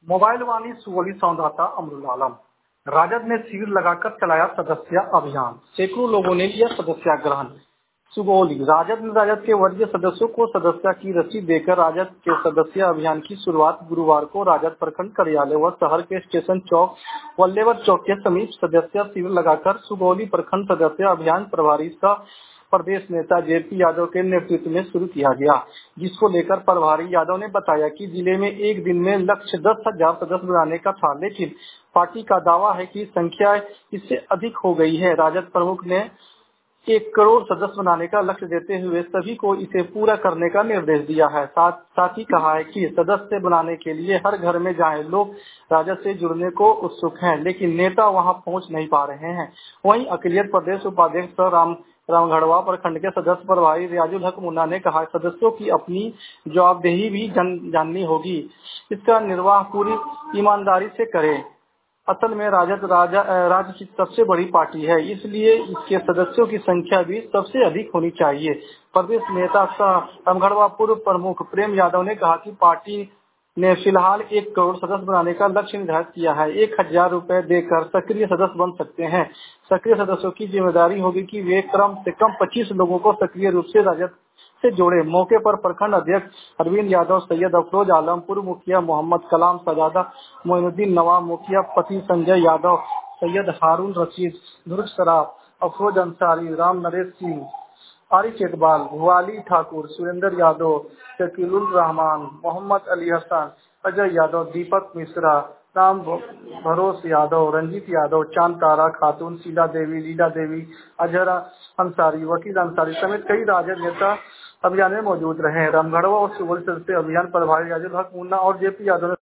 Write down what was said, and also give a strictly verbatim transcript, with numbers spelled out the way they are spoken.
Mobile वाणी सुगौली संवाददाता अमरुल आलम। राजद ने शिविर लगाकर चलाया सदस्यता अभियान, सैकड़ों लोगों ने लिया सदस्यता ग्रहण। सुगौली राजद ने राजद के वरीय सदस्यों को सदस्यता की रसीद देकर राजद के सदस्यता अभियान की शुरुआत गुरुवार को राजद प्रखंड कार्यालय व शहर के स्टेशन चौक वल्लेवर चौक के समीप सदस्यता शिविर लगाकर सुगौली प्रखंड सदस्यता अभियान प्रभारी सह प्रदेश नेता जेपी यादव के नेतृत्व में शुरू किया गया, जिसको लेकर प्रभारी यादव ने बताया कि जिले में एक दिन में लक्ष्य दस हजार सदस्य बनाने का था, लेकिन पार्टी का दावा है कि संख्या इससे अधिक हो गई है। राजद प्रमुख ने एक करोड़ सदस्य बनाने का लक्ष्य देते हुए सभी को इसे पूरा करने का निर्देश दिया है। साथ साथ ही कहा है कि सदस्य बनाने के लिए हर घर में जाएं। लोग राजद से जुड़ने को उत्सुक हैं, लेकिन नेता वहां पहुंच नहीं पा रहे हैं। वहीं अखिलेश प्रदेश उपाध्यक्ष राम रामगढ़वा प्रखंड के सदस्य प्रभारी रियाजुल हक मुन्ना ने कहा, सदस्यों की अपनी जवाबदेही भी जन, जाननी होगी। इसका निर्वाह पूरी ईमानदारी से करें। असल में राजद राजा राज्य की सबसे बड़ी पार्टी है, इसलिए इसके सदस्यों की संख्या भी सबसे अधिक होनी चाहिए। प्रदेश नेता सह रामगढ़वा पूर्व प्रमुख प्रेम यादव ने कहा कि पार्टी ने फिलहाल एक करोड़ सदस्य बनाने का लक्ष्य निर्धारित किया है। एक हजार रुपए देकर सक्रिय सदस्य बन सकते हैं। सक्रिय सदस्यों की जिम्मेदारी होगी कि वे कम से कम पच्चीस लोगों को सक्रिय रूप से राजद से जोड़े। मौके पर प्रखंड अध्यक्ष अरविंद यादव, सैयद अफरोज आलम, पूर्व मुखिया मोहम्मद कलाम, शहजादा मोइनुद्दीन नवाब, मुखिया पति संजय यादव, सैयद हारून रशीद, दुर्ग सराफ, अफरोज अंसारी, राम नरेश सिंह, आरिफ इकबाल, भुआली ठाकुर, सुरेंद्र यादव, शकीलुर रहमान, मोहम्मद अली हसन, अजय यादव, दीपक मिश्रा, राम भरोस यादव, रंजीत यादव, चांद तारा खातून, शीला देवी, लीला देवी, अजहर अंसारी, वकील अंसारी समेत कई राजद नेता अभियान में मौजूद रहे। रामगढ़वा और सुगौली सदस्य अभियान प्रभारी रियाजुल हक मुन्ना और जेपी यादव